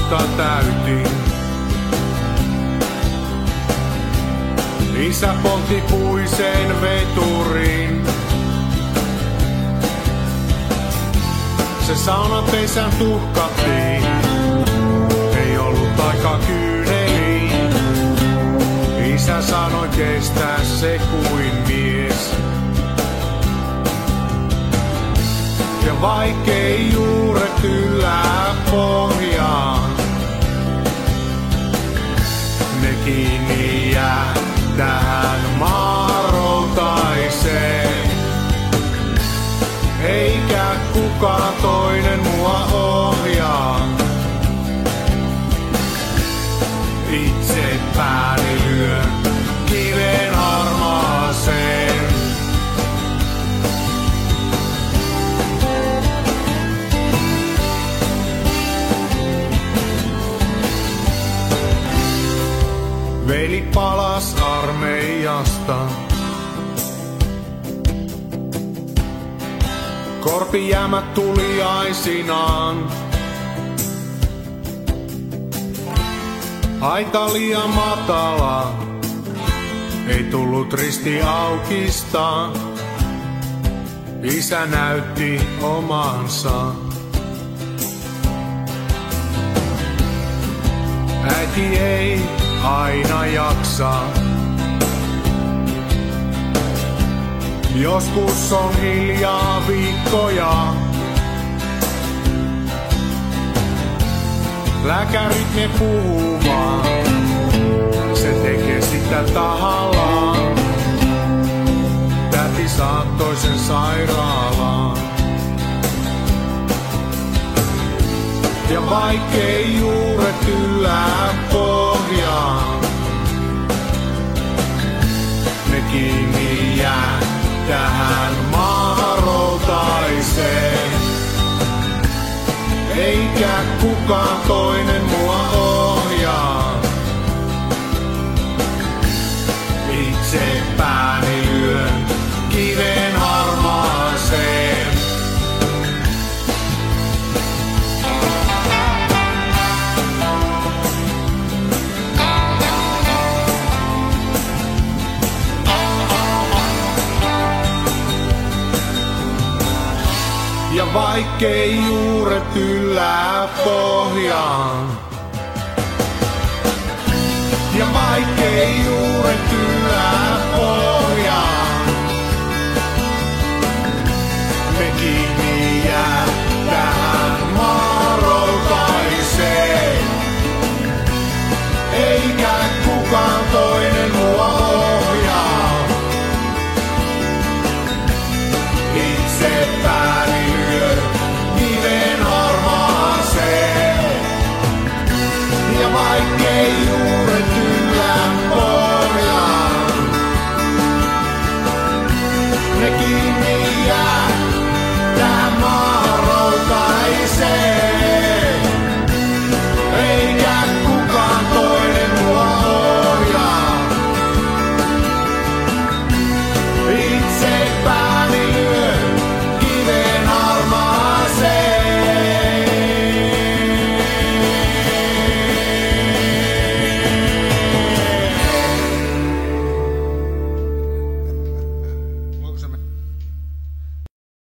musta täytin. Isä poltti puisen veturin. Se saunapesän tuhkattiin. Ei ollut aika kyyneliin. Isä sanoi kestää se kuin mies. Ja vaikkei juuret yllää pohjaan, ne kiinni jää tähän maaroutaiseen. Eikä kukaan toinen mua ohjaa. Itse pääni lyön kiven harmaaseen. Veli palas armeijasta. Korpijäämät tuliaisinaan. Aita liian matala, ei tullut risti aukista. Isä näytti omansa. Äiti ei aina jaksa. Joskus on hiljaa viikkoja. Lääkärit ne puhuu vaan, se tekee sitä tahallaan. Täti saattoi sen sairaalaan. Ja vaikkei juuret yllää pohjaan, ne kiinni jää tähän maaroutaiseen. Eikä kukaan toinen mua ohjaa. Itse pääni lyön kiven harmaaseen. Ja vaikkei juuret yllää pohjaan, ja vaikkei juuret yllää pohjaan, me kiinni jää tähän maaroutaiseen. Eikä kukaan toinen mua ohjaa. Itse pääni lyö kiven harmaaseen. Ja vaikkei juuret yllää pohjaan, ne kiinni